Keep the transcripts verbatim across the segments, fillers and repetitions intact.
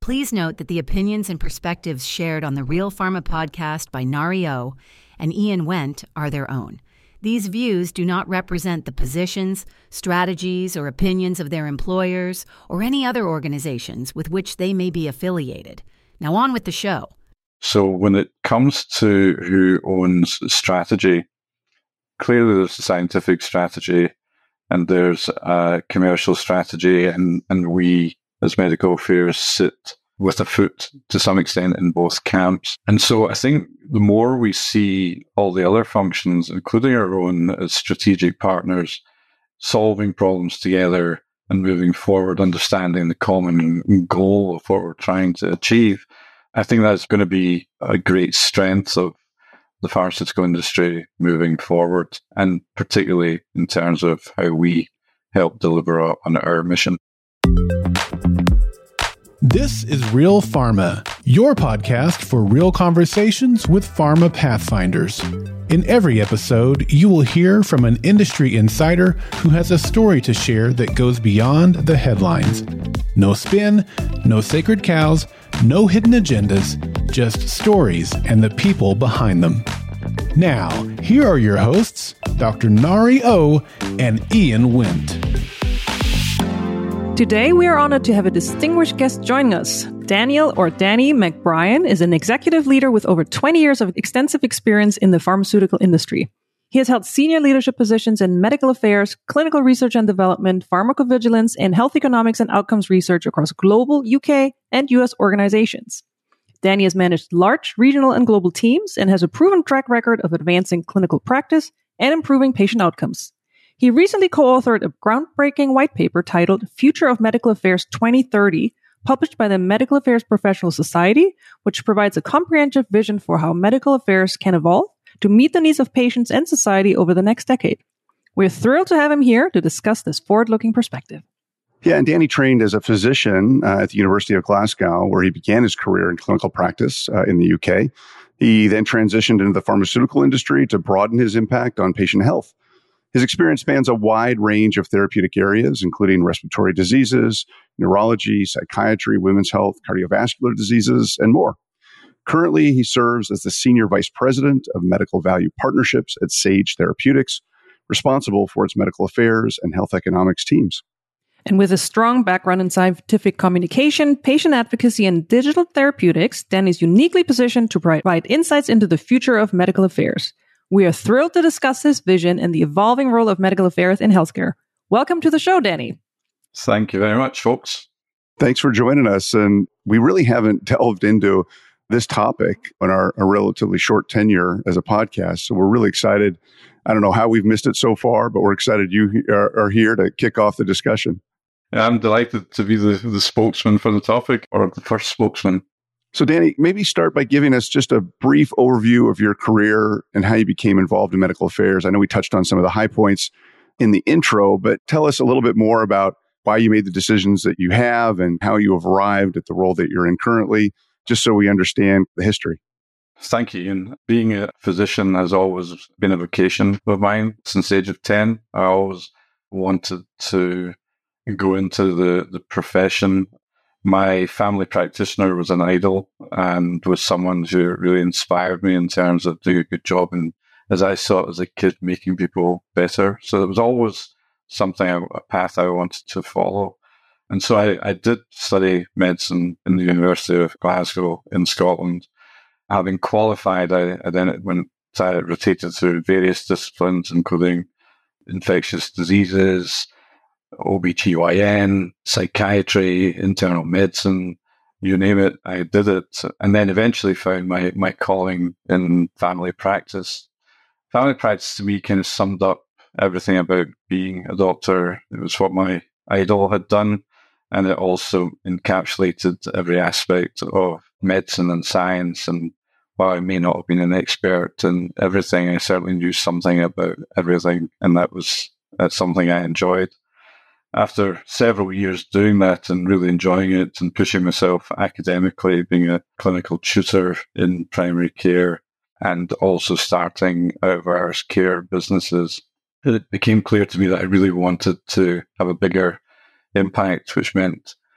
Please note that the opinions and perspectives shared on the Real Pharma podcast by Nari O and Ian Wendt are their own. These views do not represent the positions, strategies, or opinions of their employers or any other organizations with which they may be affiliated. Now on with the show. So when it comes to who owns strategy, clearly there's a scientific strategy and there's a commercial strategy, and, and we as medical affairs sit with a foot to some extent in both camps. And so I think the more we see all the other functions, including our own as strategic partners, solving problems together and moving forward, understanding the common goal of what we're trying to achieve, I think that's going to be a great strength of the pharmaceutical industry moving forward, and particularly in terms of how we help deliver on our mission. This is Real Pharma, your podcast for real conversations with pharma pathfinders. In every episode, you will hear from an industry insider who has a story to share that goes beyond the headlines. No spin, no sacred cows, no hidden agendas, just stories and the people behind them. Now, here are your hosts, Doctor Nari O and Ian Wendt. Today, we are honored to have a distinguished guest joining us. Daniel, or Danny McBrien, is an executive leader with over twenty years of extensive experience in the pharmaceutical industry. He has held senior leadership positions in medical affairs, clinical research and development, pharmacovigilance, and health economics and outcomes research across global, U K, and U S organizations. Danny has managed large regional and global teams and has a proven track record of advancing clinical practice and improving patient outcomes. He recently co-authored a groundbreaking white paper titled Future of Medical Affairs twenty thirty, published by the Medical Affairs Professional Society, which provides a comprehensive vision for how medical affairs can evolve to meet the needs of patients and society over the next decade. We're thrilled to have him here to discuss this forward-looking perspective. Yeah, and Danny trained as a physician uh, at the University of Glasgow, where he began his career in clinical practice uh, in the U K. He then transitioned into the pharmaceutical industry to broaden his impact on patient health. His experience spans a wide range of therapeutic areas, including respiratory diseases, neurology, psychiatry, women's health, cardiovascular diseases, and more. Currently, he serves as the Senior Vice President of Medical Value Partnerships at Sage Therapeutics, responsible for its medical affairs and health economics teams. And with a strong background in scientific communication, patient advocacy, and digital therapeutics, Danny is uniquely positioned to provide insights into the future of medical affairs. We are thrilled to discuss this vision and the evolving role of medical affairs in healthcare. Welcome to the show, Danny. Thank you very much, folks. Thanks for joining us. And we really haven't delved into this topic in our, our relatively short tenure as a podcast. So we're really excited. I don't know how we've missed it so far, but we're excited you are, are here to kick off the discussion. I'm delighted to be the, the spokesman for the topic, or the first spokesman. So Danny, maybe start by giving us just a brief overview of your career and how you became involved in medical affairs. I know we touched on some of the high points in the intro, but tell us a little bit more about why you made the decisions that you have and how you have arrived at the role that you're in currently, just so we understand the history. Thank you. And being a physician has always been a vocation of mine since the age of ten. I always wanted to go into the, the profession. My family practitioner was an idol and was someone who really inspired me in terms of doing a good job, and as I saw it as a kid, making people better. So it was always something, a path I wanted to follow. And so I, I did study medicine in the University of Glasgow in Scotland. Having qualified, I, I then went, I rotated through various disciplines, including infectious diseases, O B G Y N, psychiatry, internal medicine, you name it, I did it. And then eventually found my, my calling in family practice. Family practice to me kind of summed up everything about being a doctor. It was what my idol had done. And it also encapsulated every aspect of medicine and science. And while I may not have been an expert in everything, I certainly knew something about everything. And that was that's something I enjoyed. After several years doing that and really enjoying it and pushing myself academically, being a clinical tutor in primary care and also starting out of hours care businesses, it became clear to me that I really wanted to have a bigger impact, which meant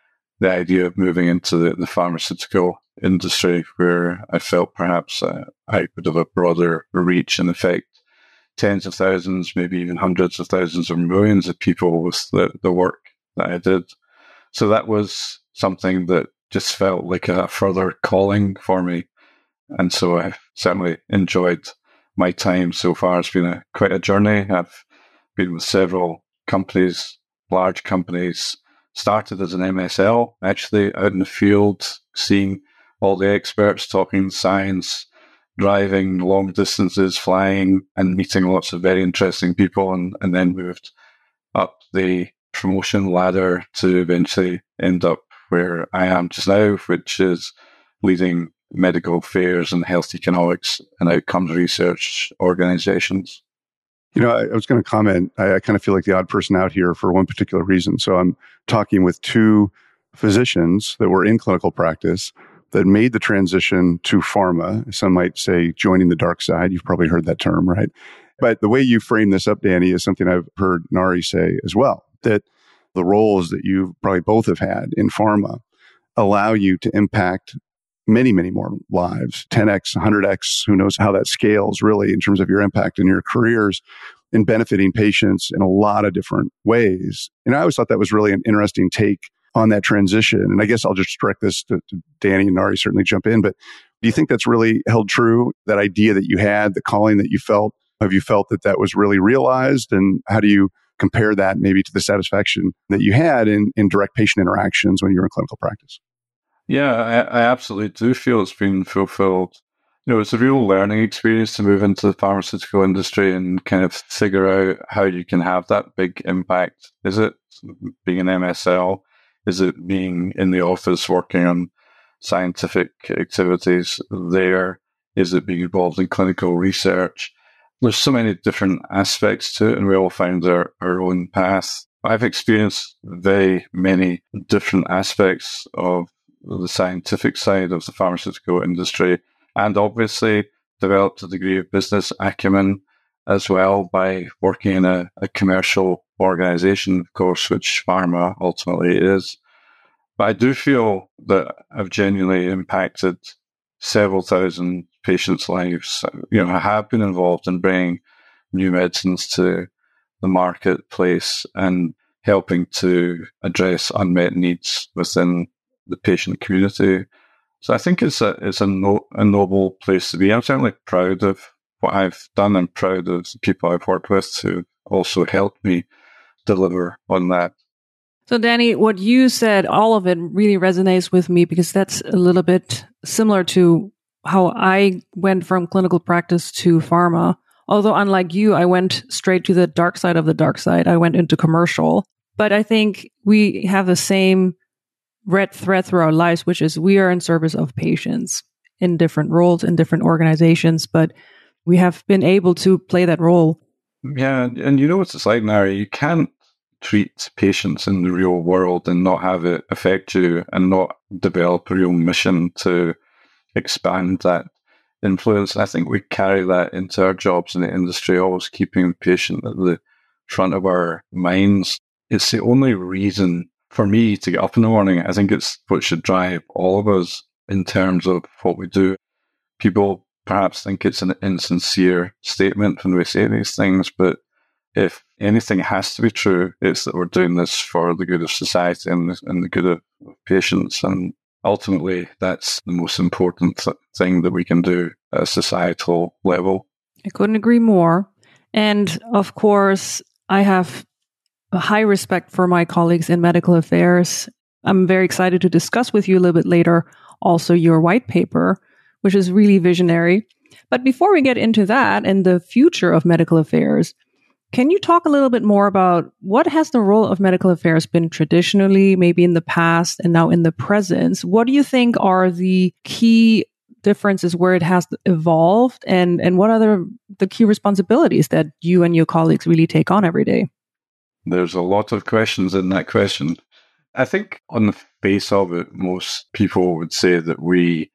the idea of moving into the, the pharmaceutical industry, where I felt perhaps uh, I would have a broader reach and affect tens of thousands, maybe even hundreds of thousands or millions of people with the, the work that I did. So that was something that just felt like a further calling for me. And so I certainly enjoyed my time so far. It's been a, quite a journey. I've been with several companies, large companies, started as an M S L, actually out in the field, seeing all the experts talking science, driving long distances, flying, and meeting lots of very interesting people, and, and then moved up the promotion ladder to eventually end up where I am just now, which is leading medical affairs and health economics and outcomes research organizations. You know, I, I was going to comment, I, I kind of feel like the odd person out here for one particular reason. So I'm talking with two physicians that were in clinical practice that made the transition to pharma. Some might say joining the dark side. You've probably heard that term, right? But the way you frame this up, Danny, is something I've heard Nari say as well, that the roles that you probably both have had in pharma allow you to impact many, many more lives, ten x, one hundred x, who knows how that scales really in terms of your impact in your careers in benefiting patients in a lot of different ways. And I always thought that was really an interesting take on that transition. And I guess I'll just direct this to, to Danny, and Nari certainly jump in. But do you think that's really held true, that idea that you had, the calling that you felt? Have you felt that that was really realized? And how do you compare that maybe to the satisfaction that you had in, in direct patient interactions when you were in clinical practice? Yeah, I, I absolutely do feel it's been fulfilled. You know, it's a real learning experience to move into the pharmaceutical industry and kind of figure out how you can have that big impact. Is it being an M S L? Is it being in the office working on scientific activities there? Is it being involved in clinical research? There's so many different aspects to it, and we all find our, our own path. I've experienced very many different aspects of the scientific side of the pharmaceutical industry, and obviously developed a degree of business acumen as well by working in a, a commercial organization, of course, which pharma ultimately is. But I do feel that I've genuinely impacted several thousand patients' lives. You know, I have been involved in bringing new medicines to the marketplace and helping to address unmet needs within the patient community. So I think it's a it's a, no, a noble place to be. I'm certainly proud of what I've done. I'm proud of the people I've worked with who also helped me deliver on that. So Danny, what you said, all of it really resonates with me, because that's a little bit similar to how I went from clinical practice to pharma. Although unlike you, I went straight to the dark side of the dark side. I went into commercial. But I think we have the same red thread through our lives, which is we are in service of patients in different roles, in different organizations, but we have been able to play that role. Yeah, and you know what it's like, Nari? You can't treat patients in the real world and not have it affect you and not develop a real mission to expand that influence. I think we carry that into our jobs in the industry, always keeping the patient at the front of our minds. It's the only reason for me to get up in the morning. I think it's what should drive all of us in terms of what we do. People perhaps think it's an insincere statement when we say these things, but if anything has to be true, it's that we're doing this for the good of society and the, and the good of patients. And ultimately, that's the most important th- thing that we can do at a societal level. I couldn't agree more. And of course, I have a high respect for my colleagues in medical affairs. I'm very excited to discuss with you a little bit later also your white paper, which is really visionary. But before we get into that and the future of medical affairs, can you talk a little bit more about what has the role of medical affairs been traditionally, maybe in the past and now in the present? What do you think are the key differences where it has evolved, and, and what are the, the key responsibilities that you and your colleagues really take on every day? There's a lot of questions in that question. I think on the face of it, most people would say that we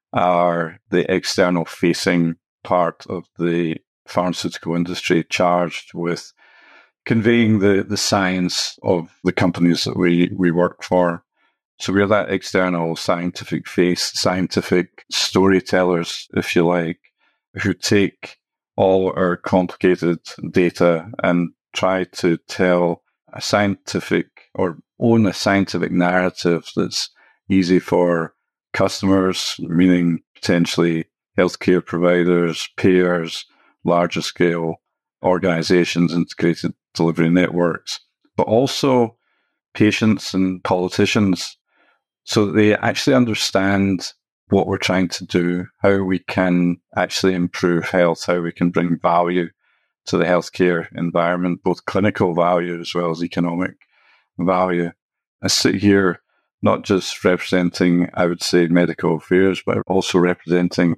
are the external facing part of the pharmaceutical industry, charged with conveying the, the science of the companies that we, we work for. So we're that external scientific face, scientific storytellers, if you like, who take all our complicated data and try to tell a scientific or own a scientific narrative that's easy for customers, meaning potentially healthcare providers, payers, larger scale organizations, integrated delivery networks, but also patients and politicians, so that they actually understand what we're trying to do, how we can actually improve health, how we can bring value to the healthcare environment, both clinical value as well as economic value. I sit here not just representing, I would say, medical affairs, but also representing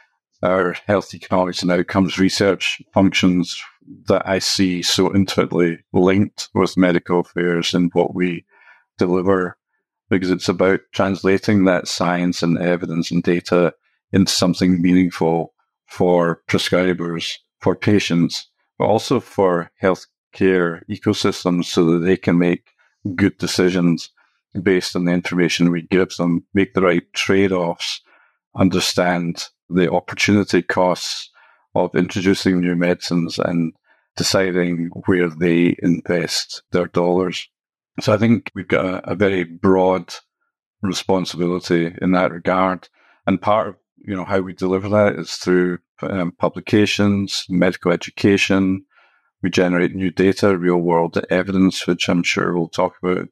our health economics and outcomes research functions that I see so intimately linked with medical affairs and what we deliver, because it's about translating that science and evidence and data into something meaningful for prescribers, for patients, but also for healthcare ecosystems so that they can make good decisions based on the information we give them, make the right trade-offs, understand the opportunity costs of introducing new medicines and deciding where they invest their dollars. So I think we've got a, a very broad responsibility in that regard. And part of, you know, how we deliver that is through um, publications, medical education. We generate new data, real world evidence, which I'm sure we'll talk about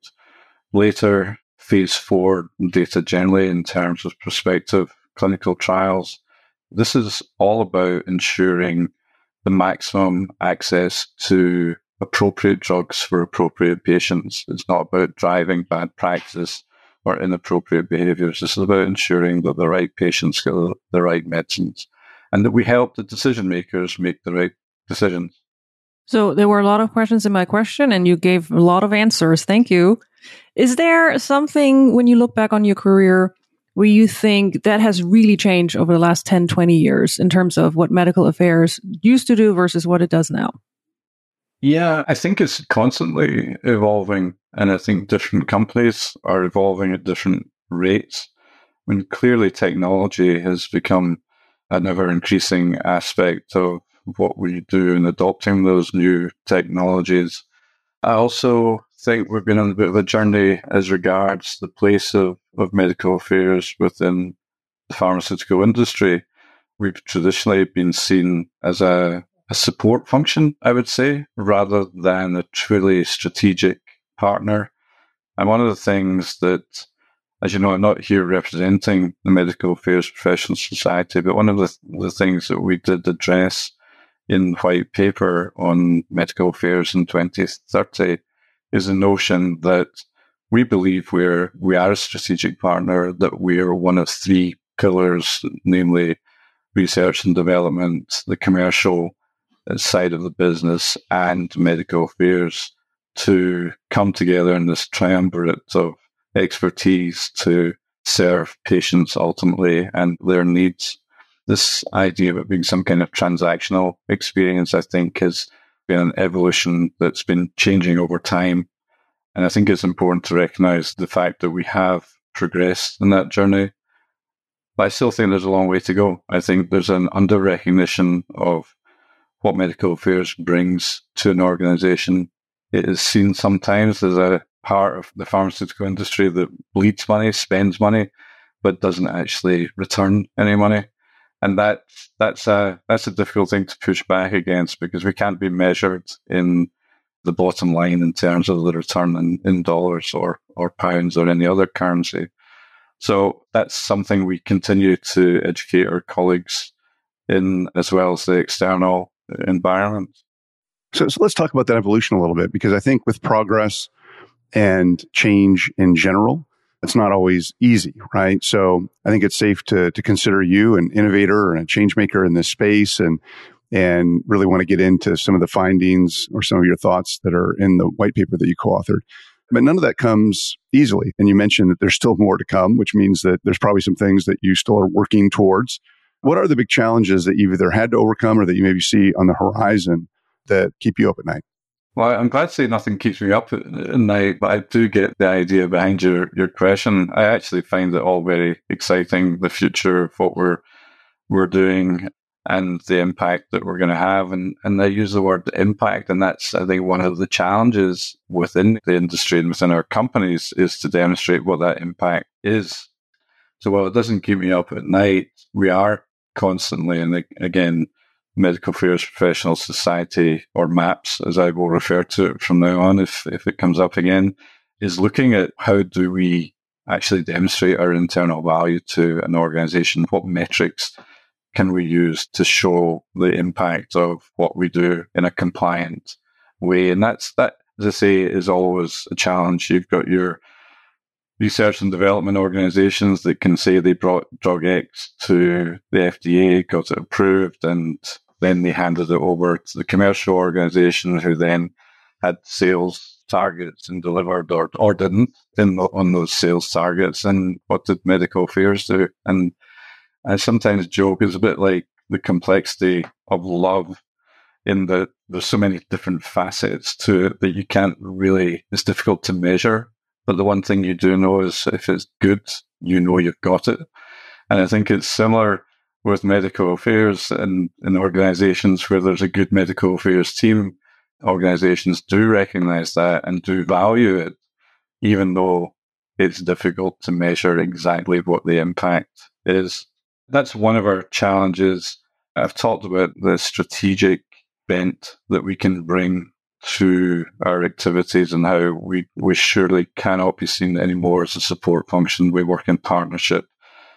later. Phase four data generally in terms of prospective clinical trials. This is all about ensuring the maximum access to appropriate drugs for appropriate patients. It's not about driving bad practice or inappropriate behaviors. This is about ensuring that the right patients get the right medicines and that we help the decision makers make the right decisions. So there were a lot of questions in my question and you gave a lot of answers. Thank you. Is there something when you look back on your career where you think that has really changed over the last ten, twenty years in terms of what medical affairs used to do versus what it does now? Yeah, I think it's constantly evolving, and I think different companies are evolving at different rates. I mean, clearly technology has become an ever-increasing aspect of what we do in adopting those new technologies. I also think we've been on a bit of a journey as regards the place of, of medical affairs within the pharmaceutical industry. We've traditionally been seen as a a support function, I would say, rather than a truly strategic partner. And one of the things that, as you know, I'm not here representing the Medical Affairs Professional Society, but one of the, the things that we did address in white paper on medical affairs in twenty thirty is the notion that we believe we're, we are a strategic partner, that we're one of three pillars, namely research and development, the commercial side of the business, and medical affairs, to come together in this triumvirate of expertise to serve patients ultimately and their needs. This idea of it being some kind of transactional experience, I think, has been an evolution that's been changing over time. And I think it's important to recognize the fact that we have progressed in that journey. But I still think there's a long way to go. I think there's an under-recognition of what medical affairs brings to an organization. It is seen sometimes as a part of the pharmaceutical industry that bleeds money, spends money, but doesn't actually return any money. And that that's a that's a difficult thing to push back against, because we can't be measured in the bottom line in terms of the return in, in dollars or, or pounds or any other currency. So that's something we continue to educate our colleagues in, as well as the external environment. So, so let's talk about that evolution a little bit, because I think with progress and change in general, it's not always easy, right? So I think it's safe to to consider you an innovator and a change maker in this space, and and really want to get into some of the findings or some of your thoughts that are in the white paper that you co-authored. But none of that comes easily. And you mentioned that there's still more to come, which means that there's probably some things that you still are working towards. What are the big challenges that you've either had to overcome or that you maybe see on the horizon that keep you up at night? Well, I'm glad to say nothing keeps me up at night, but I do get the idea behind your, your question. I actually find it all very exciting, the future of what we're we're doing and the impact that we're going to have. And, and I use the word impact, and that's, I think, one of the challenges within the industry and within our companies is to demonstrate what that impact is. So while it doesn't keep me up at night, we are constantly, and again, Medical Affairs Professional Society, or MAPS, as I will refer to it from now on if, if it comes up again, is looking at how do we actually demonstrate our internal value to an organization? What metrics can we use to show the impact of what we do in a compliant way? And that's, that, as I say, is always a challenge. You've got your research and development organizations that can say they brought drug X to the F D A, got it approved, and then they handed it over to the commercial organization who then had sales targets and delivered or, or didn't in the, on those sales targets. And what did medical affairs do? And I sometimes joke it's a bit like the complexity of love in that there's so many different facets to it that you can't really, it's difficult to measure. But the one thing you do know is if it's good, you know you've got it. And I think it's similar with medical affairs and in organizations where there's a good medical affairs team. Organizations do recognize that and do value it, even though it's difficult to measure exactly what the impact is. That's one of our challenges. I've talked about the strategic bent that we can bring to our activities and how we, we surely cannot be seen anymore as a support function. We work in partnership.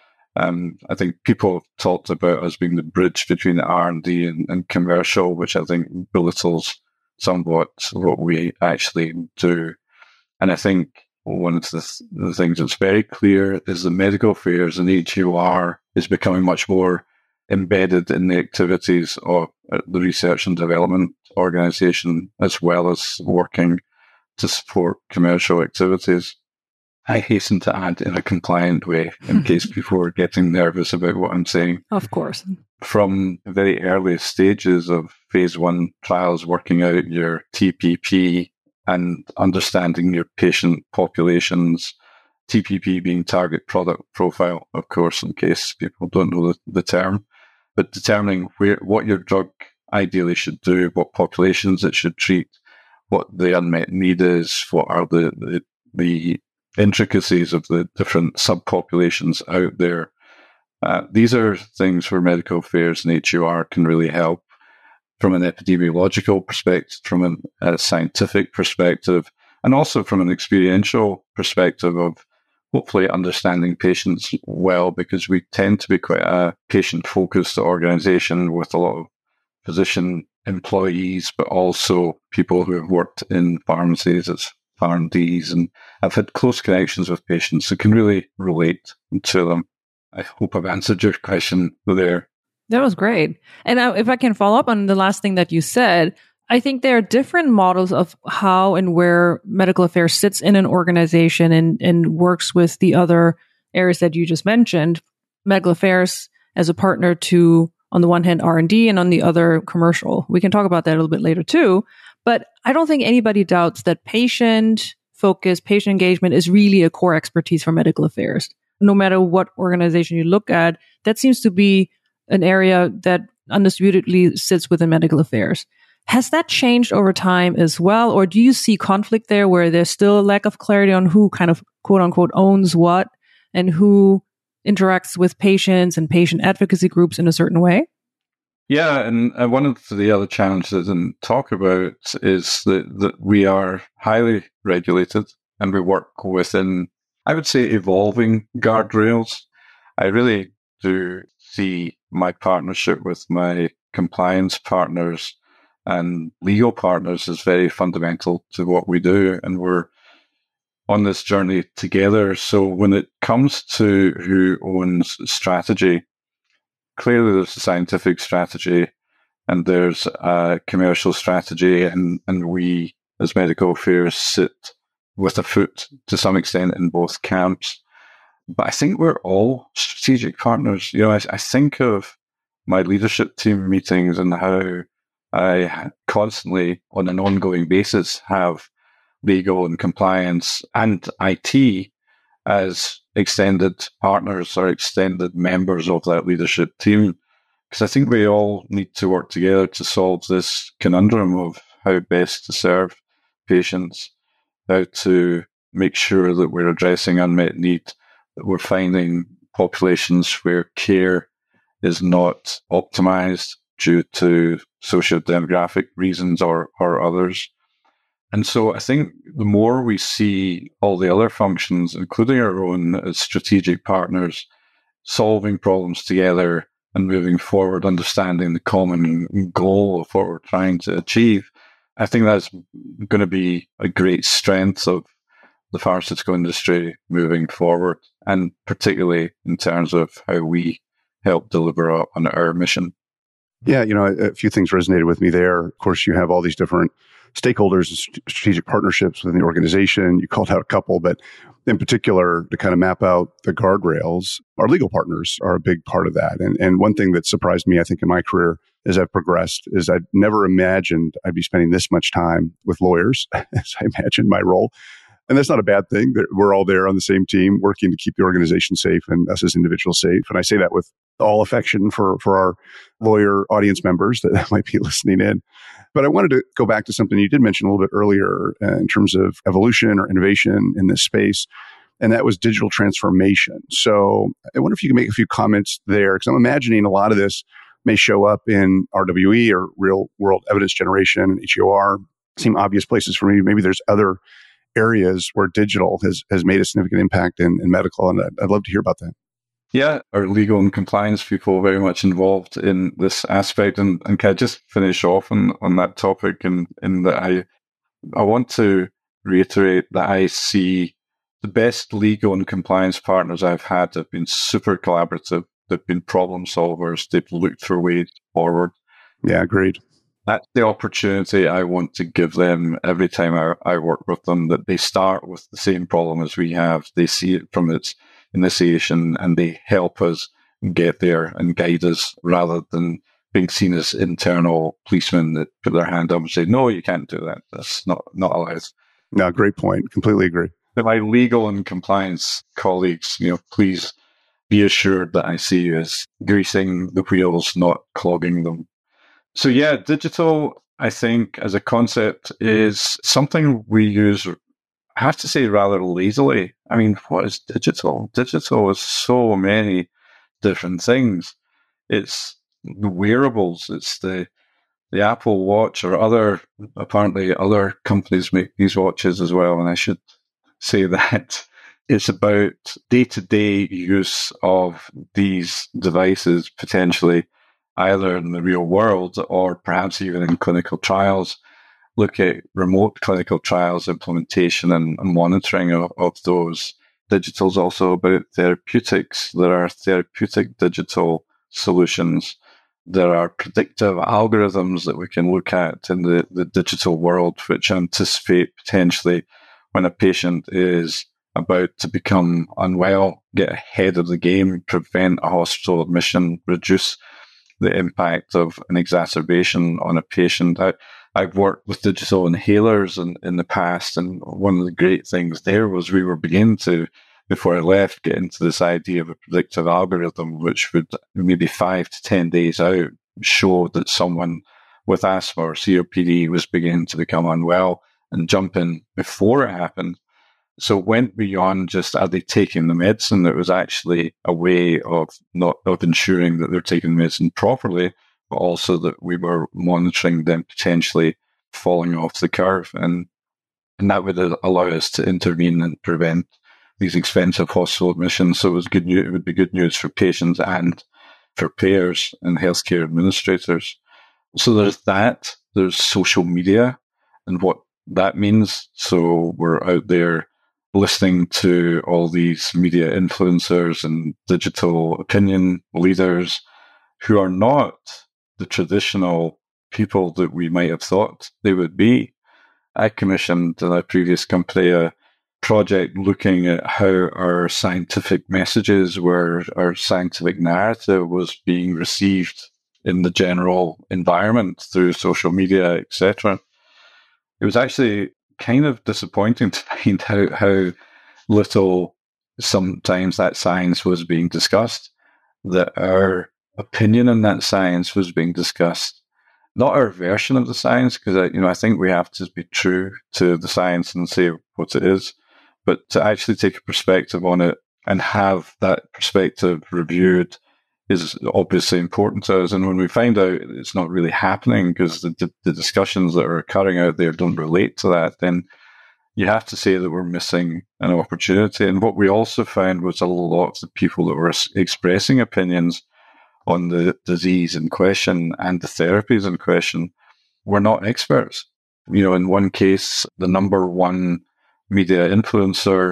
Um, I think people have talked about us being the bridge between R and D and, and commercial, which I think belittles somewhat what we actually do. And I think one of the, the things that's very clear is the medical affairs and H U R is becoming much more embedded in the activities of the research and development organization, as well as working to support commercial activities. I hasten to add in a compliant way in case people are getting nervous about what I'm saying. Of course. From the very early stages of phase one trials, working out your T P P and understanding your patient populations, T P P being target product profile, of course, in case people don't know the, the term, but determining where what your drug ideally should do, what populations it should treat, what the unmet need is, what are the, the, the intricacies of the different subpopulations out there. Uh, these are things where medical affairs and H U R can really help from an epidemiological perspective, from an, a scientific perspective, and also from an experiential perspective of hopefully understanding patients well, because we tend to be quite a patient-focused organization with a lot of physician employees, but also people who have worked in pharmacies as R and Ds and have had close connections with patients who can really relate to them. I hope I've answered your question there. That was great. And uh, if I can follow up on the last thing that you said, I think there are different models of how and where medical affairs sits in an organization and, and works with the other areas that you just mentioned. Medical affairs as a partner to, on the one hand, R and D, and on the other, commercial. We can talk about that a little bit later too. But I don't think anybody doubts that patient focus, patient engagement is really a core expertise for medical affairs. No matter what organization you look at, that seems to be an area that undisputedly sits within medical affairs. Has that changed over time as well? Or do you see conflict there where there's still a lack of clarity on who kind of quote unquote owns what and who interacts with patients and patient advocacy groups in a certain way? Yeah, and uh, one of the other challenges I didn't talk about is that, that we are highly regulated and we work within, I would say, evolving guardrails. I really do see my partnership with my compliance partners and legal partners is very fundamental to what we do, and we're on this journey together. So when it comes to who owns strategy, clearly there's a scientific strategy and there's a commercial strategy, and, and we as medical affairs sit with a foot to some extent in both camps. But I think we're all strategic partners. You know, I, I think of my leadership team meetings and how I constantly, on an ongoing basis, have legal and compliance and I T as extended partners or extended members of that leadership team. Because I think we all need to work together to solve this conundrum of how best to serve patients, how to make sure that we're addressing unmet need, that we're finding populations where care is not optimized due to socio-demographic reasons or, or others. And so I think the more we see all the other functions, including our own as strategic partners, solving problems together and moving forward, understanding the common goal of what we're trying to achieve, I think that's going to be a great strength of the pharmaceutical industry moving forward, and particularly in terms of how we help deliver on our mission. Yeah, you know, a, a few things resonated with me there. Of course, you have all these different stakeholders and st- strategic partnerships within the organization. You called out a couple, but in particular, to kind of map out the guardrails, our legal partners are a big part of that. And, and one thing that surprised me, I think, in my career as I've progressed is I'd never imagined I'd be spending this much time with lawyers as I imagined my role. And that's not a bad thing. We're all there on the same team working to keep the organization safe and us as individuals safe. And I say that with all affection for, for our lawyer audience members that might be listening in. But I wanted to go back to something you did mention a little bit earlier uh, in terms of evolution or innovation in this space, and that was digital transformation. So I wonder if you can make a few comments there, because I'm imagining a lot of this may show up in R W E or real world evidence generation and H E O R, seem obvious places for me. Maybe there's other areas where digital has, has made a significant impact in, in medical, and I'd, I'd love to hear about that. Yeah, our legal and compliance people are very much involved in this aspect. And, and can I just finish off on, on that topic? And in that I, I want to reiterate that I see the best legal and compliance partners I've had have been super collaborative. They've been problem solvers. They've looked for ways forward. Yeah, agreed. That's the opportunity I want to give them every time I, I work with them, that they start with the same problem as we have. They see it from its initiation and they help us get there and guide us, rather than being seen as internal policemen that put their hand up and say, no, you can't do that. That's not, not allowed. No, great point. Completely agree. But my legal and compliance colleagues, you know, please be assured that I see you as greasing the wheels, not clogging them. So yeah, digital, I think, as a concept is something we use, I have to say, rather lazily. I mean, what is digital? Digital is so many different things. It's the wearables. It's the the Apple Watch, or other, apparently other companies make these watches as well. And I should say that it's about day-to-day use of these devices, potentially either in the real world or perhaps even in clinical trials. Look at remote clinical trials, implementation and, and monitoring of, of those. Digital is also about therapeutics. There are therapeutic digital solutions. There are predictive algorithms that we can look at in the, the digital world, which anticipate potentially when a patient is about to become unwell, get ahead of the game, prevent a hospital admission, reduce the impact of an exacerbation on a patient. I, I've worked with digital inhalers in, in the past, and one of the great things there was we were beginning to, before I left, get into this idea of a predictive algorithm, which would maybe five to ten days out show that someone with asthma or C O P D was beginning to become unwell, and jump in before it happened. So it went beyond just, are they taking the medicine? It was actually a way of not of ensuring that they're taking the medicine properly, but also that we were monitoring them potentially falling off the curve. And, and that would allow us to intervene and prevent these expensive hospital admissions. So it was good news. It would be good news for patients and for payers and healthcare administrators. So there's that. There's social media and what that means. So we're out there listening to all these media influencers and digital opinion leaders who are not the traditional people that we might have thought they would be. I commissioned in a previous company a project looking at how our scientific messages were, our scientific narrative was being received in the general environment through social media, et cetera. It was actually kind of disappointing to find out how little sometimes that science was being discussed, that our opinion on that science was being discussed, not our version of the science, because I, you know, I think we have to be true to the science and say what it is, but to actually take a perspective on it and have that perspective reviewed is obviously important to us. And when we find out it's not really happening because the, the discussions that are occurring out there don't relate to that, then you have to say that we're missing an opportunity. And what we also found was a lot of people that were expressing opinions on the disease in question and the therapies in question were not experts. You know, in one case, the number one media influencer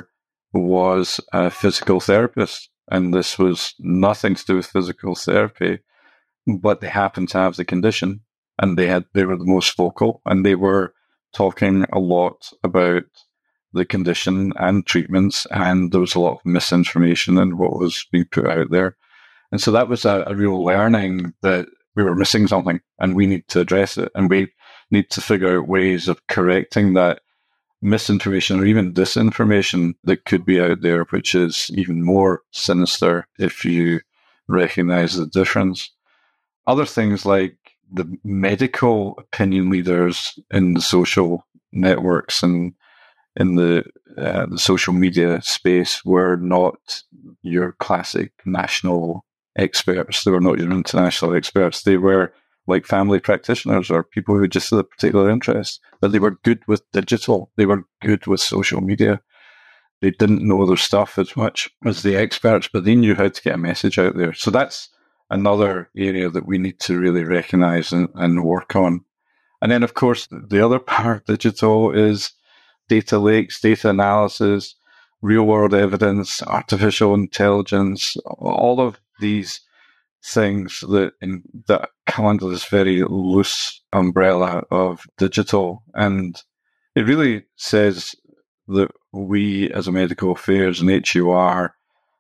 was a physical therapist. And this was nothing to do with physical therapy, but they happened to have the condition, and they had they were the most vocal, and they were talking a lot about the condition and treatments, and there was a lot of misinformation in what was being put out there. And so that was a, a real learning that we were missing something, and we need to address it, and we need to figure out ways of correcting that misinformation or even disinformation that could be out there, which is even more sinister if you recognize the difference. Other things like the medical opinion leaders in the social networks and in the, uh, the social media space were not your classic national experts. They were not your international experts. They were like family practitioners or people who just had a particular interest, but they were good with digital. They were good with social media. They didn't know their stuff as much as the experts, but they knew how to get a message out there. So that's another area that we need to really recognize and, and work on. And then, of course, the other part of digital is data lakes, data analysis, real-world evidence, artificial intelligence, all of these things that in, that come under this very loose umbrella of digital. And it really says that we as a medical affairs and H U R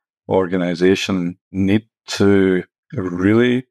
organization need to really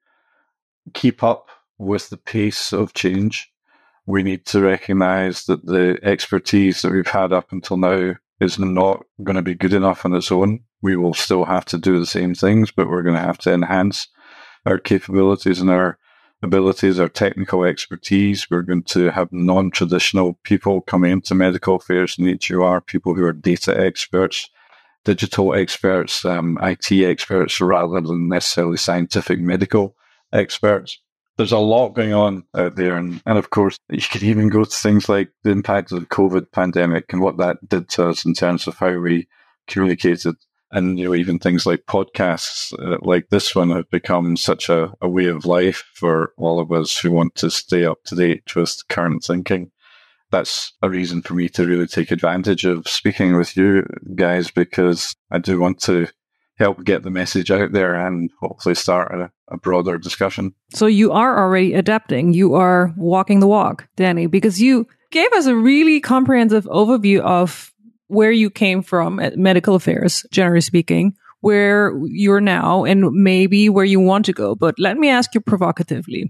keep up with the pace of change. We need to recognize that the expertise that we've had up until now is not going to be good enough on its own. We will still have to do the same things, but we're going to have to enhance our capabilities and our abilities, our technical expertise. We're going to have non-traditional people coming into medical affairs and H U R, people who are data experts, digital experts, um, I T experts, rather than necessarily scientific medical experts. There's a lot going on out there. And, and of course, you could even go to things like the impact of the COVID pandemic and what that did to us in terms of how we communicated. And, you know, even things like podcasts uh, like this one have become such a, a way of life for all of us who want to stay up to date with current thinking. That's a reason for me to really take advantage of speaking with you guys, because I do want to help get the message out there and hopefully start a, a broader discussion. So you are already adapting. You are walking the walk, Danny, because you gave us a really comprehensive overview of where you came from at medical affairs, generally speaking, where you're now, and maybe where you want to go. But let me ask you provocatively,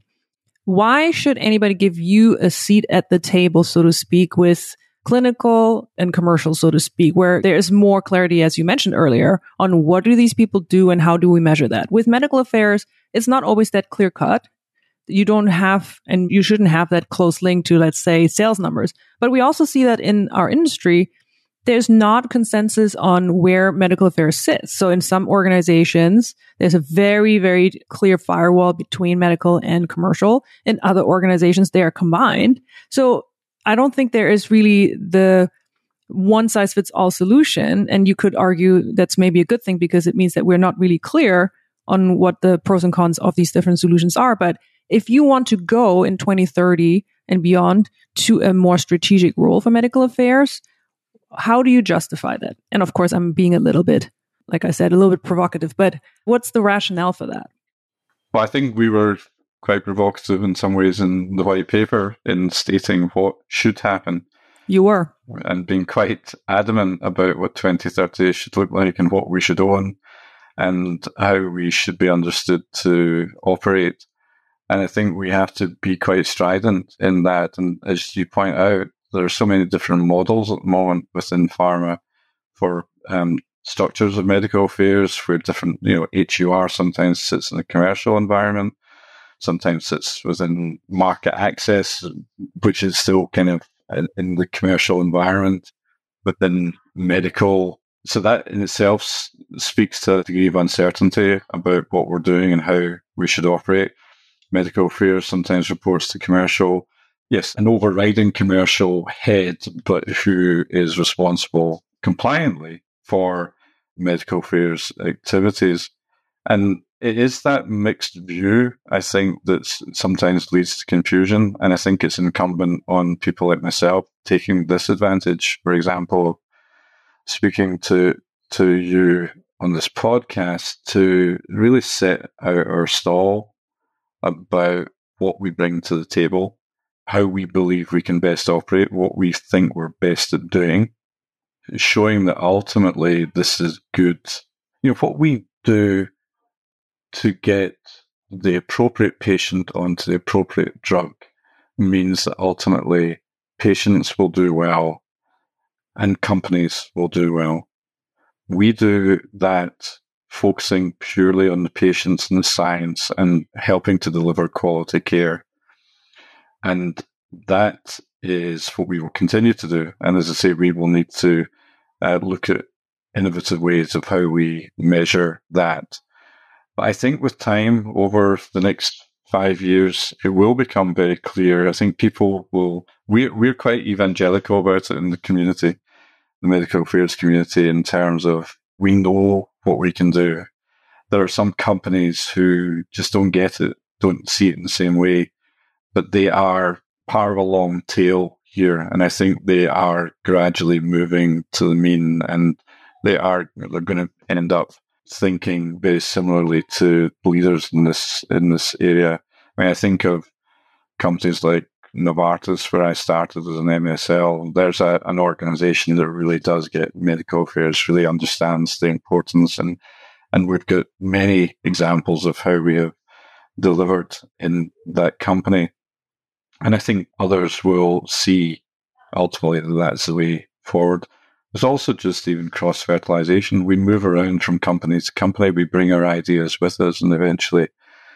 why should anybody give you a seat at the table, so to speak, with clinical and commercial, so to speak, where there is more clarity, as you mentioned earlier, on what do these people do and how do we measure that? With medical affairs, it's not always that clear cut. You don't have, and you shouldn't have that close link to, let's say, sales numbers. But we also see that in our industry, there's not consensus on where medical affairs sits. So in some organizations, there's a very, very clear firewall between medical and commercial. In other organizations, they are combined. So I don't think there is really the one size fits all solution. And you could argue that's maybe a good thing because it means that we're not really clear on what the pros and cons of these different solutions are. But if you want to go in twenty thirty and beyond to a more strategic role for medical affairs, how do you justify that? And of course, I'm being a little bit, like I said, a little bit provocative, but what's the rationale for that? Well, I think we were quite provocative in some ways in the white paper in stating what should happen. You were. And being quite adamant about what twenty thirty should look like and what we should own and how we should be understood to operate. And I think we have to be quite strident in that. And as you point out, there are so many different models at the moment within pharma for um, structures of medical affairs, where different, you know, H U R sometimes sits in the commercial environment, sometimes sits within market access, which is still kind of in, in the commercial environment, within medical. So that in itself s- speaks to a degree of uncertainty about what we're doing and how we should operate. Medical affairs sometimes reports to commercial. Yes, an overriding commercial head, but who is responsible compliantly for medical affairs activities. And it is that mixed view, I think, that sometimes leads to confusion. And I think it's incumbent on people like myself taking this advantage, for example, speaking to to you on this podcast, to really set out our stall about what we bring to the table, how we believe we can best operate, what we think we're best at doing, showing that ultimately this is good. You know, what we do to get the appropriate patient onto the appropriate drug means that ultimately patients will do well and companies will do well. We do that focusing purely on the patients and the science and helping to deliver quality care. And that is what we will continue to do. And as I say, we will need to uh, look at innovative ways of how we measure that. But I think with time, over the next five years, it will become very clear. I think people will, we're, we're quite evangelical about it in the community, the medical affairs community, in terms of we know what we can do. There are some companies who just don't get it, don't see it in the same way, but they are part of a long tail here. And I think they are gradually moving to the mean, and they are, they're going to end up thinking very similarly to leaders in this, in this area. I mean, I think of companies like Novartis, where I started as an M S L. There's a, an organization that really does get medical affairs, really understands the importance, and and we've got many examples of how we have delivered in that company. And I think others will see ultimately that that's the way forward. There's also just even cross-fertilization. We move around from company to company. We bring our ideas with us, and eventually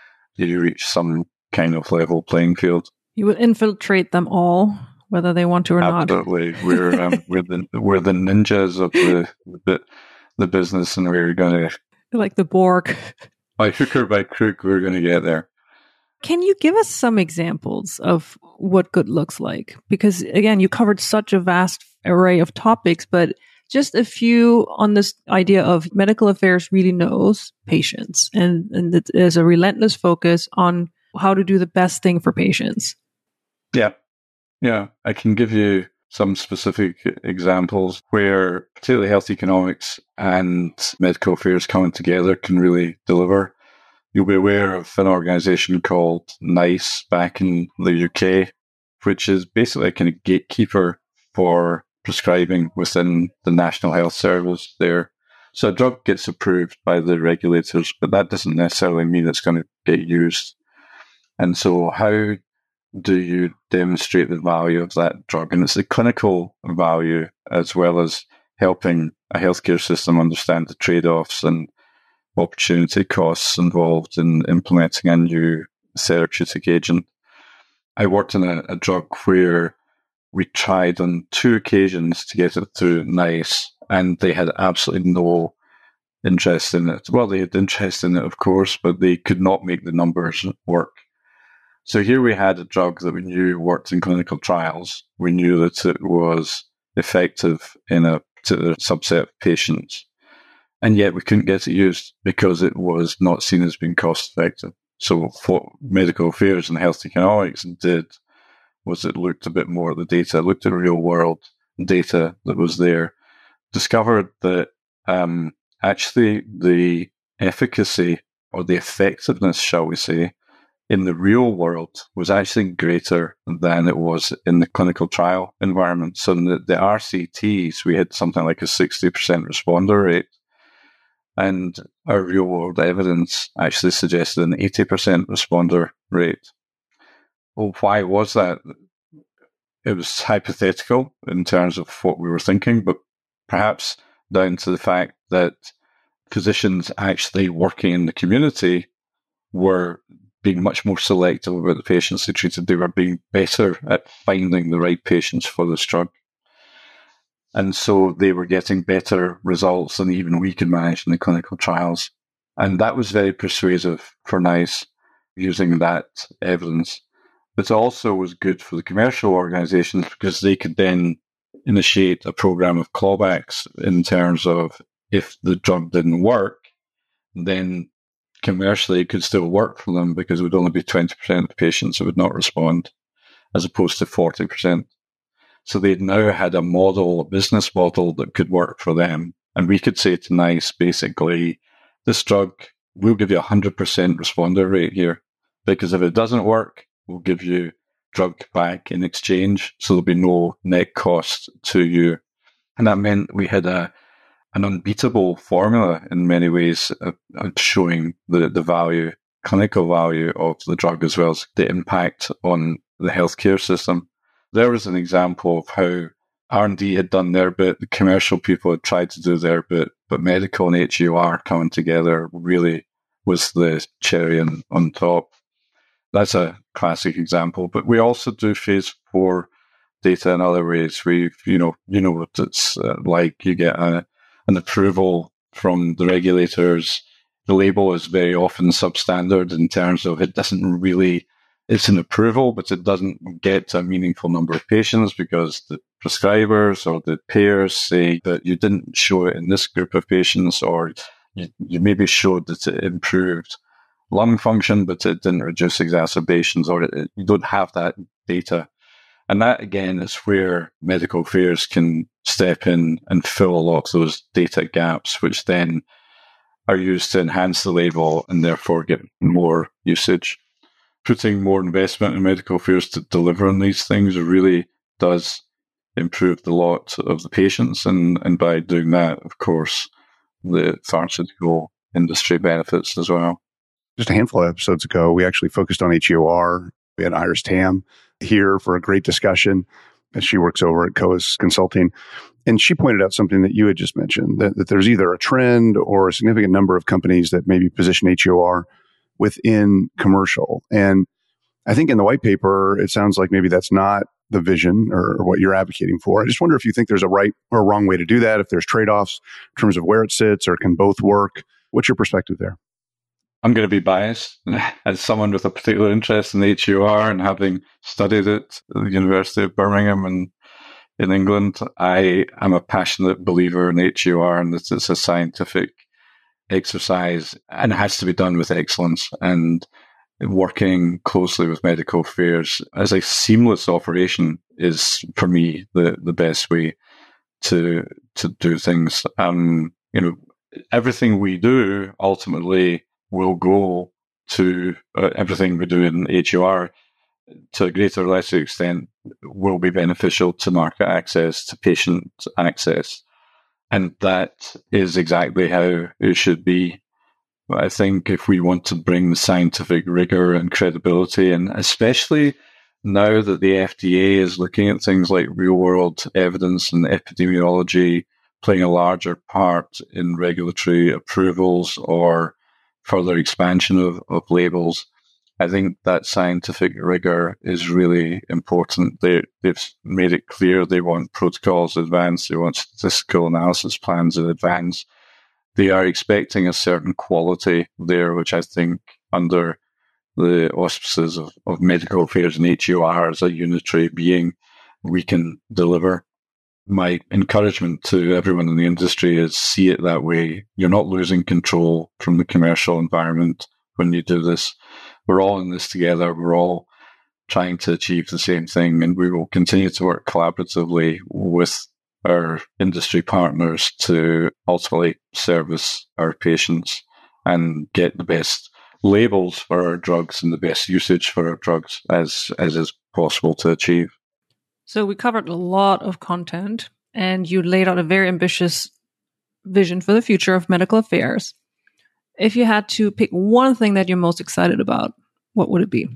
you reach some kind of level playing field. You will infiltrate them all, whether they want to or Absolutely. not. Absolutely. We're, um, we're, the, we're the ninjas of the, the, the business, and we're going to... Like the Borg. By hook or by crook, we're going to get there. Can you give us some examples of what good looks like? Because again, you covered such a vast array of topics, but just a few on this idea of medical affairs really knows patients, and, and there's a relentless focus on how to do the best thing for patients. Yeah. Yeah. I can give you some specific examples where particularly health economics and medical affairs coming together can really deliver. You'll be aware of an organization called NICE back in the U K, which is basically a kind of gatekeeper for prescribing within the National Health Service there. So a drug gets approved by the regulators, but that doesn't necessarily mean it's going to get used. And so how do you demonstrate the value of that drug? And it's the clinical value as well as helping a healthcare system understand the trade-offs and opportunity costs involved in implementing a new therapeutic agent. I worked on a, a drug where we tried on two occasions to get it through NICE, and they had absolutely no interest in it. Well, they had interest in it, of course, but they could not make the numbers work. So here we had a drug that we knew worked in clinical trials. We knew that it was effective in a particular subset of patients. And yet we couldn't get it used because it was not seen as being cost effective. So what medical affairs and health economics did was it looked a bit more at the data, looked at real world data that was there, discovered that um, actually the efficacy or the effectiveness, shall we say, in the real world was actually greater than it was in the clinical trial environment. So in the, the R C Ts, we had something like a sixty percent responder rate. And our real world evidence actually suggested an eighty percent responder rate. Well, why was that? It was hypothetical in terms of what we were thinking, but perhaps down to the fact that physicians actually working in the community were being much more selective about the patients they treated. They were being better at finding the right patients for this drug. And so they were getting better results than even we could manage in the clinical trials. And that was very persuasive for NICE using that evidence. It also was good for the commercial organizations because they could then initiate a program of clawbacks in terms of if the drug didn't work, then commercially it could still work for them because it would only be twenty percent of patients that would not respond as opposed to forty percent. So they now had a model, a business model that could work for them. And we could say to NICE, basically, this drug, we'll give you a one hundred percent responder rate here. Because if it doesn't work, we'll give you drug back in exchange. So there'll be no net cost to you. And that meant we had a an unbeatable formula in many ways of, of showing the, the value, clinical value of the drug as well as the impact on the healthcare system. There was an example of how R and D had done their bit, the commercial people had tried to do their bit, but medical and H E O R coming together really was the cherry on, on top. That's a classic example. But we also do phase four data in other ways. We, you know, you know what it's uh, like. You get a, an approval from the regulators. The label is very often substandard in terms of it doesn't really. It's an approval, but it doesn't get to a meaningful number of patients because the prescribers or the payers say that you didn't show it in this group of patients, or you, you maybe showed that it improved lung function, but it didn't reduce exacerbations, or it, it, you don't have that data. And that, again, is where medical affairs can step in and fill a lot of those data gaps, which then are used to enhance the label and therefore get more usage. Putting more investment in medical affairs to deliver on these things really does improve the lot of the patients. And, and by doing that, of course, the pharmaceutical industry benefits as well. Just a handful of episodes ago, we actually focused on H E O R. We had Iris Tam here for a great discussion. She works over at Coas Consulting. And she pointed out something that you had just mentioned, that, that there's either a trend or a significant number of companies that maybe position H E O R within commercial. And I think in the white paper, it sounds like maybe that's not the vision or, or what you're advocating for. I just wonder if you think there's a right or a wrong way to do that, if there's trade-offs in terms of where it sits, or can both work. What's your perspective there? I'm going to be biased as someone with a particular interest in H E O R and having studied it at the University of Birmingham and in England. I am a passionate believer in H E O R and that it's a scientific exercise and it has to be done with excellence, and working closely with medical affairs as a seamless operation is, for me, the, the best way to to do things. Um, you know, everything we do ultimately will go to uh, everything we do in H E O R to a greater or lesser extent will be beneficial to market access, to patient access. And that is exactly how it should be. But I think if we want to bring the scientific rigor and credibility, and especially now that the F D A is looking at things like real-world evidence and epidemiology playing a larger part in regulatory approvals or further expansion of, of labels, I think that scientific rigor is really important. They, they've made it clear they want protocols advanced, they want statistical analysis plans in advance. They are expecting a certain quality there, which I think under the auspices of, of medical affairs and H E O R as a unitary being, we can deliver. My encouragement to everyone in the industry is see it that way. You're not losing control from the commercial environment when you do this. We're all in this together. We're all trying to achieve the same thing, and we will continue to work collaboratively with our industry partners to ultimately service our patients and get the best labels for our drugs and the best usage for our drugs as, as is possible to achieve. So we covered a lot of content, and you laid out a very ambitious vision for the future of medical affairs. If you had to pick one thing that you're most excited about, what would it be?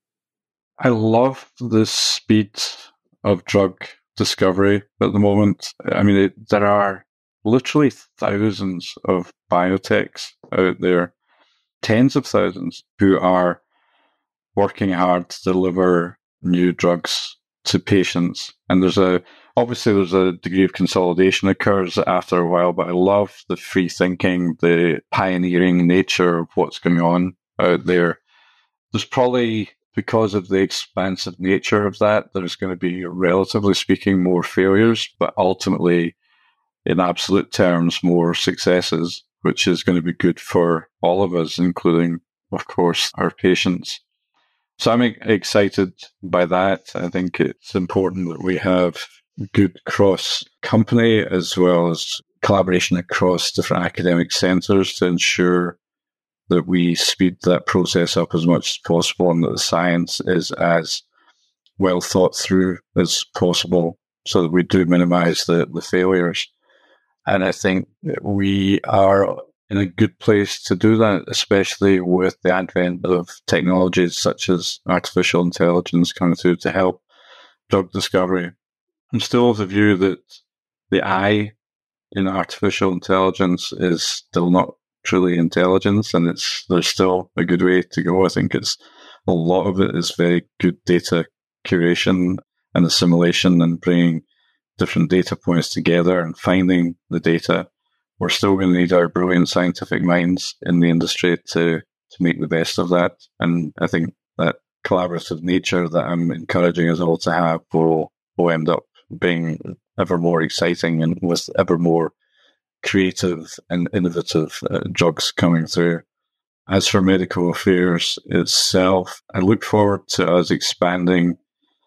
I love the speed of drug discovery at the moment. I mean, it, there are literally thousands of biotechs out there, tens of thousands, who are working hard to deliver new drugs to patients. And there's a obviously there's a degree of consolidation occurs after a while, but I love the free thinking, the pioneering nature of what's going on out there. There's probably, because of the expansive nature of that, there's going to be, relatively speaking, more failures, but ultimately, in absolute terms, more successes, which is going to be good for all of us, including, of course, our patients. So I'm excited by that. I think it's important that we have good cross-company as well as collaboration across different academic centres to ensure that we speed that process up as much as possible and that the science is as well thought through as possible so that we do minimise the, the failures. And I think that we are in a good place to do that, especially with the advent of technologies such as artificial intelligence coming through to help drug discovery. I'm still of the view that the I in artificial intelligence is still not truly intelligence, and it's there's still a good way to go. I think it's a lot of it is very good data curation and assimilation and bringing different data points together and finding the data. We're still going to need our brilliant scientific minds in the industry to, to make the best of that. And I think that collaborative nature that I'm encouraging us all to have will, will end up being ever more exciting and with ever more creative and innovative uh, drugs coming through. As for medical affairs itself, I look forward to us expanding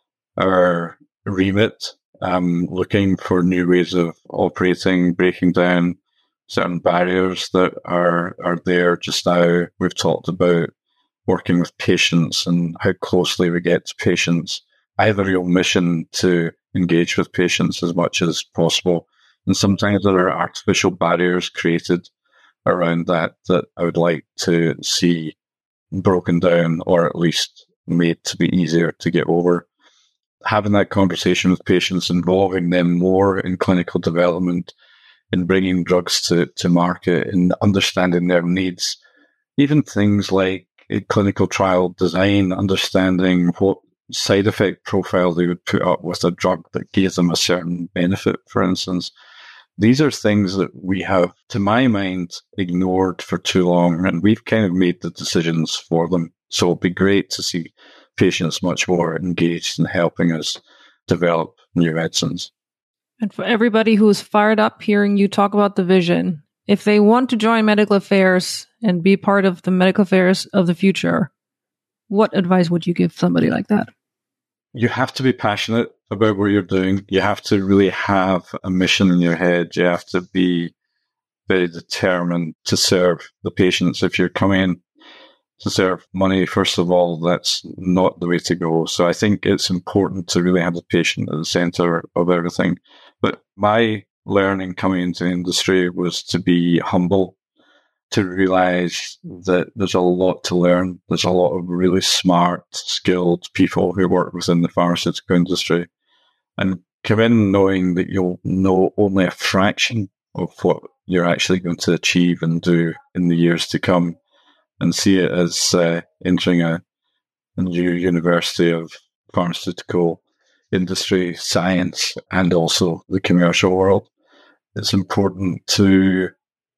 our remit, um, looking for new ways of operating, breaking down certain barriers that are, are there just now. We've talked about working with patients and how closely we get to patients. I have a real mission to engage with patients as much as possible. And sometimes there are artificial barriers created around that that I would like to see broken down or at least made to be easier to get over. Having that conversation with patients, involving them more in clinical development, in bringing drugs to, to market, in understanding their needs, even things like a clinical trial design, understanding what side effect profile they would put up with a drug that gave them a certain benefit, for instance. These are things that we have, to my mind, ignored for too long, and we've kind of made the decisions for them. So it'll be great to see patients much more engaged in helping us develop new medicines. And for everybody who's fired up hearing you talk about the vision, if they want to join medical affairs and be part of the medical affairs of the future, what advice would you give somebody like that? You have to be passionate about what you're doing. You have to really have a mission in your head. You have to be very determined to serve the patients. If you're coming to serve money, first of all, that's not the way to go. So I think it's important to really have the patient at the center of everything. But my learning coming into the industry was to be humble, to realize that there's a lot to learn. There's a lot of really smart, skilled people who work within the pharmaceutical industry. And come in knowing that you'll know only a fraction of what you're actually going to achieve and do in the years to come, and see it as uh, entering a, a new university of pharmaceutical industry, science, and also the commercial world. It's important to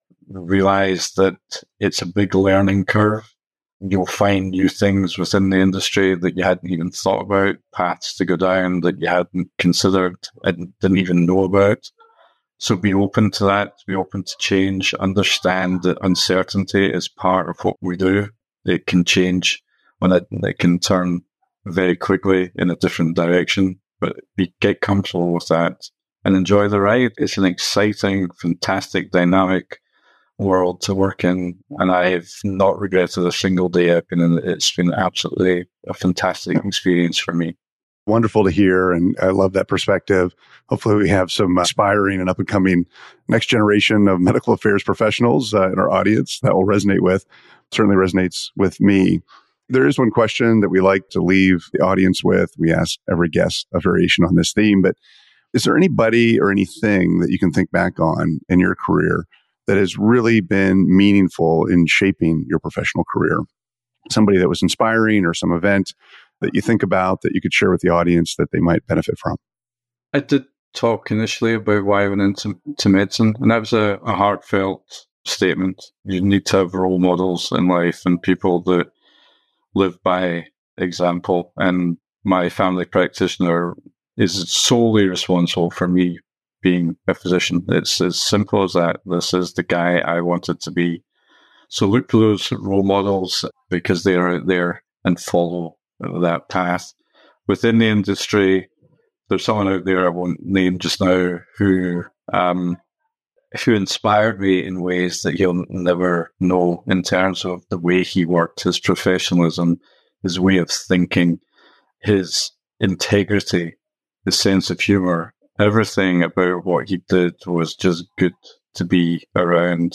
realize that it's a big learning curve. You'll find new things within the industry that you hadn't even thought about, paths to go down that you hadn't considered and didn't even know about. So be open to that, be open to change, understand that uncertainty is part of what we do. It can change when it, it can turn very quickly in a different direction, but be, get comfortable with that and enjoy the ride. It's an exciting, fantastic, dynamic world to work in, and I've not regretted a single day I've been in it. It's been absolutely a fantastic experience for me. Wonderful to hear. And I love that perspective. Hopefully we have some aspiring and up and coming next generation of medical affairs professionals uh, in our audience that will resonate with. Certainly resonates with me. There is one question that we like to leave the audience with. We ask every guest a variation on this theme, but is there anybody or anything that you can think back on in your career that has really been meaningful in shaping your professional career? Somebody that was inspiring or some event that you think about that you could share with the audience that they might benefit from? I did talk initially about why I went into to medicine, and that was a, a heartfelt statement. You need to have role models in life and people that live by example. And my family practitioner is solely responsible for me being a physician. It's as simple as that. This is the guy I wanted to be. So look for those role models because they are out there and follow that path. Within the industry, there's someone out there I won't name just now who um, who inspired me in ways that you'll never know in terms of the way he worked, his professionalism, his way of thinking, his integrity, his sense of humor. Everything about what he did was just good to be around.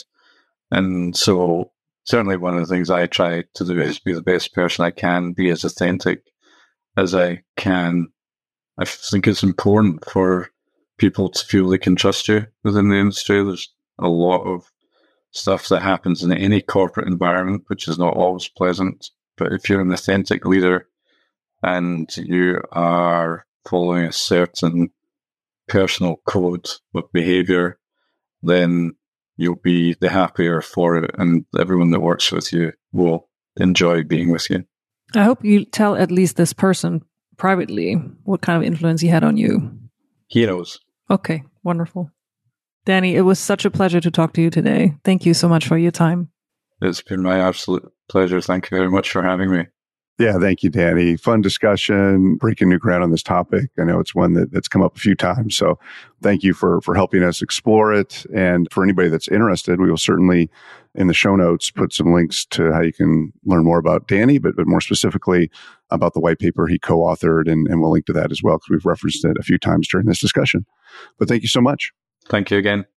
And so certainly one of the things I try to do is be the best person I can, be as authentic as I can. I think it's important for people to feel they can trust you within the industry. There's a lot of stuff that happens in any corporate environment, which is not always pleasant. But if you're an authentic leader and you are following a certain personal code of behavior, then you'll be the happier for it, and everyone that works with you will enjoy being with you. I hope you tell at least this person privately what kind of influence he had on you. He knows. Okay, wonderful. Danny, it was such a pleasure to talk to you today. Thank you so much for your time. It's been my absolute pleasure. Thank you very much for having me. Yeah, thank you, Danny. Fun discussion, breaking new ground on this topic. I know it's one that, that's come up a few times. So thank you for, for helping us explore it. And for anybody that's interested, we will certainly in the show notes put some links to how you can learn more about Danny, but, but more specifically about the white paper he co-authored. And, and we'll link to that as well because we've referenced it a few times during this discussion. But thank you so much. Thank you again.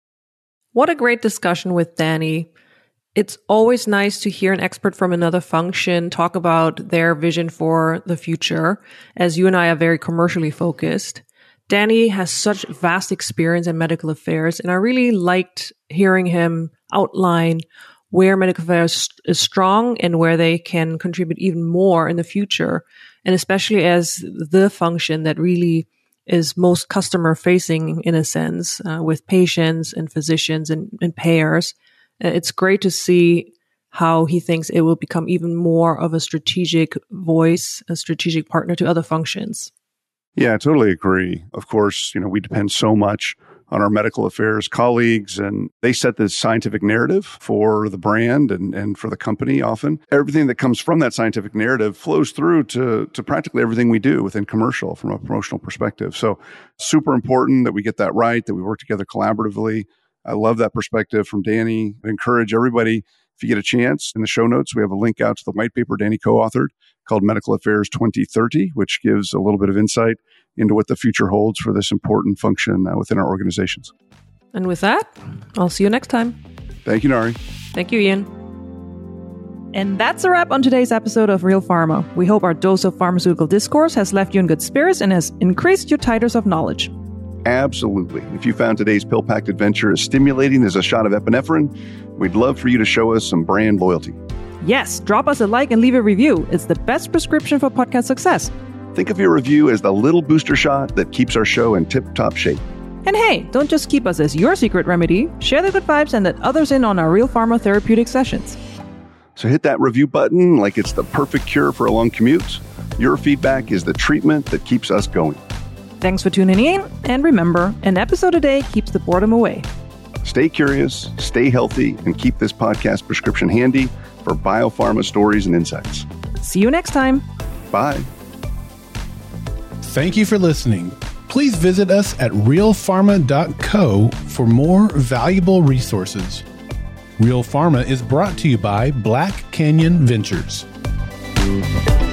What a great discussion with Danny. It's always nice to hear an expert from another function talk about their vision for the future, as you and I are very commercially focused. Danny has such vast experience in medical affairs, and I really liked hearing him outline where medical affairs is strong and where they can contribute even more in the future, and especially as the function that really is most customer facing in a sense, uh, with patients and physicians and, and payers. It's great to see how he thinks it will become even more of a strategic voice, a strategic partner to other functions. Yeah, I totally agree. Of course, you know, we depend so much on our medical affairs colleagues, and they set the scientific narrative for the brand and, and for the company often. Everything that comes from that scientific narrative flows through to, to practically everything we do within commercial from a promotional perspective. So super important that we get that right, that we work together collaboratively. I love that perspective from Danny. I encourage everybody, if you get a chance, in the show notes, we have a link out to the white paper Danny co-authored called Medical Affairs twenty thirty, which gives a little bit of insight into what the future holds for this important function uh, within our organizations. And with that, I'll see you next time. Thank you, Nari. Thank you, Ian. And that's a wrap on today's episode of Real Pharma. We hope our dose of pharmaceutical discourse has left you in good spirits and has increased your titers of knowledge. Absolutely. If you found today's pill-packed adventure as stimulating as a shot of epinephrine, we'd love for you to show us some brand loyalty. Yes, drop us a like and leave a review. It's the best prescription for podcast success. Think of your review as the little booster shot that keeps our show in tip-top shape. And hey, don't just keep us as your secret remedy. Share the good vibes and let others in on our Real Pharma therapeutic sessions. So hit that review button like it's the perfect cure for a long commute. Your feedback is the treatment that keeps us going. Thanks for tuning in, and remember, an episode a day keeps the boredom away. Stay curious, stay healthy, and keep this podcast prescription handy for biopharma stories and insights. See you next time. Bye. Thank you for listening. Please visit us at real pharma dot co for more valuable resources. Real Pharma is brought to you by Black Canyon Ventures.